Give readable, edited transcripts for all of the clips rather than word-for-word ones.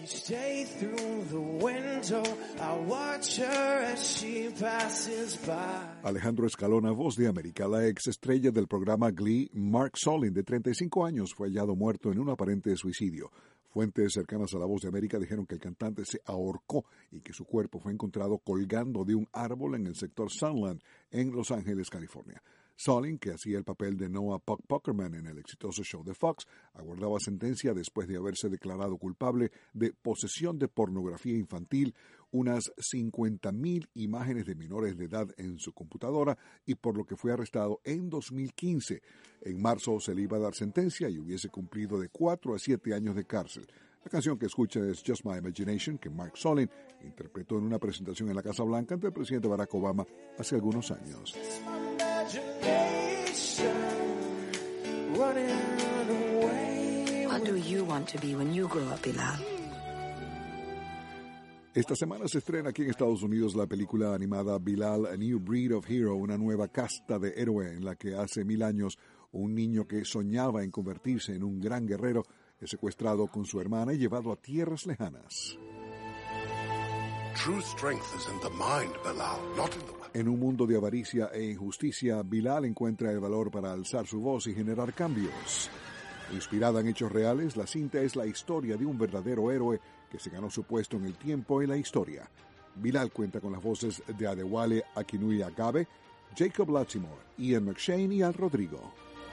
Each day through the window, I watch her as she passes by. Alejandro Escalona, voz de América. La ex estrella del programa Glee, Mark Solin, de 35 años, fue hallado muerto en un aparente suicidio. Fuentes cercanas a La Voz de América dijeron que el cantante se ahorcó y que su cuerpo fue encontrado colgando de un árbol en el sector Sunland, en Los Ángeles, California. Solin, que hacía el papel de Noah Puckerman en el exitoso show de Fox, aguardaba sentencia después de haberse declarado culpable de posesión de pornografía infantil, unas 50,000 imágenes de menores de edad en su computadora y por lo que fue arrestado en 2015. En marzo se le iba a dar sentencia y hubiese cumplido de 4 a 7 años de cárcel. La canción que escucha es Just My Imagination, que Mark Solin interpretó en una presentación en la Casa Blanca ante el presidente Barack Obama hace algunos años. What do you want to be when you grow up, Bilal? Esta semana se estrena aquí en Estados Unidos la película animada Bilal, A New Breed of Hero, una nueva casta de héroe en la que hace 1000 años un niño que soñaba en convertirse en un gran guerrero es secuestrado con su hermana y llevado a tierras lejanas. True strength is in the mind, Bilal, not in the weapon. En un mundo de avaricia e injusticia, Bilal encuentra el valor para alzar su voz y generar cambios. Inspirada en hechos reales, la cinta es la historia de un verdadero héroe que se ganó su puesto en el tiempo y la historia. Bilal cuenta con las voces de Adewale Akinnuoye Agabe, Jacob Latimore, Ian McShane y Al Rodrigo.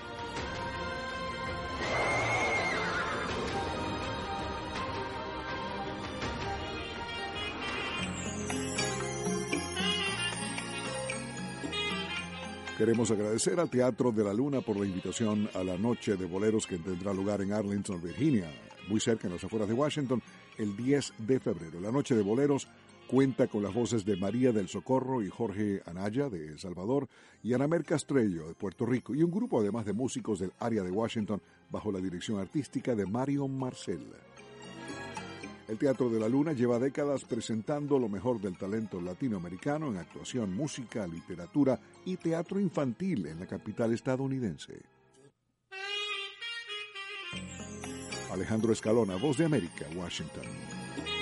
Queremos agradecer al Teatro de la Luna por la invitación a la Noche de Boleros que tendrá lugar en Arlington, Virginia, muy cerca en las afueras de Washington, el 10 de febrero. La Noche de Boleros cuenta con las voces de María del Socorro y Jorge Anaya, de El Salvador, y Anamer Castrello, de Puerto Rico, y un grupo además de músicos del área de Washington bajo la dirección artística de Mario Marcel. El Teatro de la Luna lleva décadas presentando lo mejor del talento latinoamericano en actuación, música, literatura y teatro infantil en la capital estadounidense. Alejandro Escalona, Voz de América, Washington.